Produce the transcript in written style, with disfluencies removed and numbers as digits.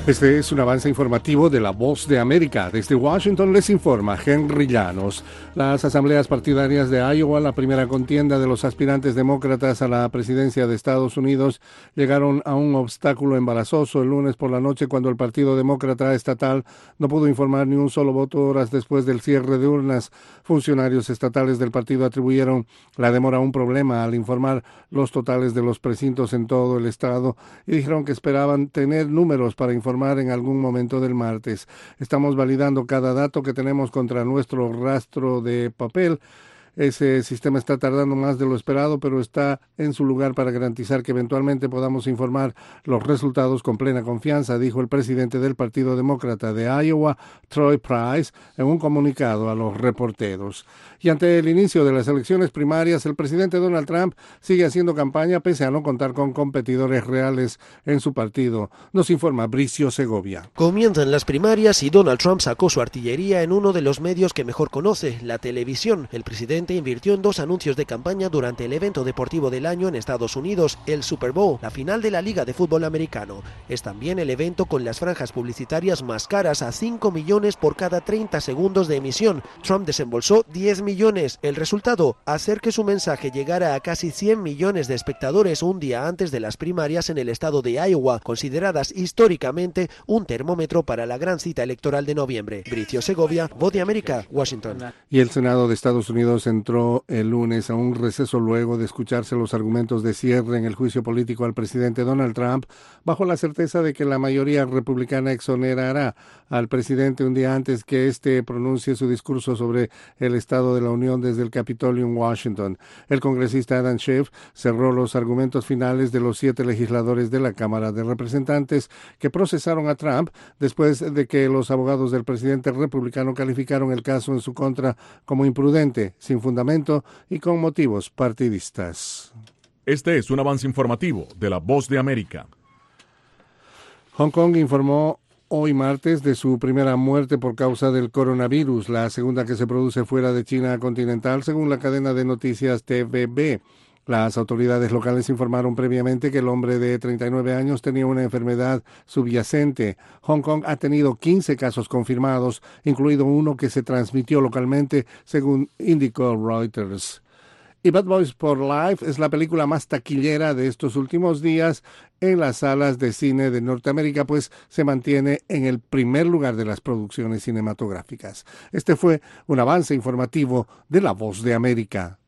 Este es un avance informativo de La Voz de América. Desde Washington les informa Henry Llanos. Las asambleas partidarias de Iowa, la primera contienda de los aspirantes demócratas a la presidencia de Estados Unidos, llegaron a un obstáculo embarazoso el lunes por la noche cuando el Partido Demócrata Estatal no pudo informar ni un solo voto horas después del cierre de urnas. Funcionarios estatales del partido atribuyeron la demora a un problema al informar los totales de los precintos en todo el estado y dijeron que esperaban tener números para informar en algún momento del martes. Estamos validando cada dato que tenemos contra nuestro rastro de papel. Ese sistema está tardando más de lo esperado, pero está en su lugar para garantizar que eventualmente podamos informar los resultados con plena confianza, dijo el presidente del Partido Demócrata de Iowa, Troy Price, en un comunicado a los reporteros. Y ante el inicio de las elecciones primarias, el presidente Donald Trump sigue haciendo campaña pese a no contar con competidores reales en su partido. Nos informa Bricio Segovia. Comienzan las primarias y Donald Trump sacó su artillería en uno de los medios que mejor conoce, la televisión. El presidente invirtió en 2 anuncios de campaña durante el evento deportivo del año en Estados Unidos, el Super Bowl, la final de la Liga de Fútbol Americano. Es también el evento con las franjas publicitarias más caras, a 5 millones por cada 30 segundos de emisión. Trump desembolsó 10 millones. El resultado, hacer que su mensaje llegara a casi 100 millones de espectadores un día antes de las primarias en el estado de Iowa, consideradas históricamente un termómetro para la gran cita electoral de noviembre. Bricio Segovia, Voz de América, Washington. Y el Senado de Estados Unidos entró el lunes a un receso luego de escucharse los argumentos de cierre en el juicio político al presidente Donald Trump, bajo la certeza de que la mayoría republicana exonerará al presidente un día antes que éste pronuncie su discurso sobre el estado de la Unión desde el Capitolio en Washington. El congresista Adam Schiff cerró los argumentos finales de los 7 legisladores de la Cámara de Representantes que procesaron a Trump después de que los abogados del presidente republicano calificaron el caso en su contra como imprudente, sin fundamento y con motivos partidistas. Este es un avance informativo de La Voz de América. Hong Kong informó hoy martes de su primera muerte por causa del coronavirus, la segunda que se produce fuera de China continental, según la cadena de noticias TVB. Las autoridades locales informaron previamente que el hombre de 39 años tenía una enfermedad subyacente. Hong Kong ha tenido 15 casos confirmados, incluido uno que se transmitió localmente, según indicó Reuters. Y Bad Boys for Life es la película más taquillera de estos últimos días en las salas de cine de Norteamérica, pues se mantiene en el primer lugar de las producciones cinematográficas. Este fue un avance informativo de La Voz de América.